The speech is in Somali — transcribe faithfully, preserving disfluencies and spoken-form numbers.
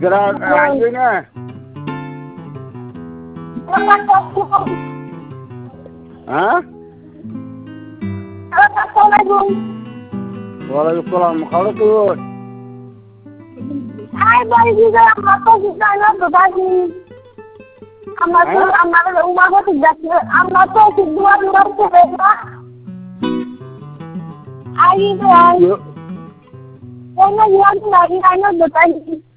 Segera lanjutnya. Hah? Assalamualaikum. Waalaikumsalam. Kalau tuh. Hai balik juga apa kita nak berbagi. Amat tu amat rumah aku tidak amat tu dua dua sebeza. Hari tu hari. Kena yang lagi hanya berbagi.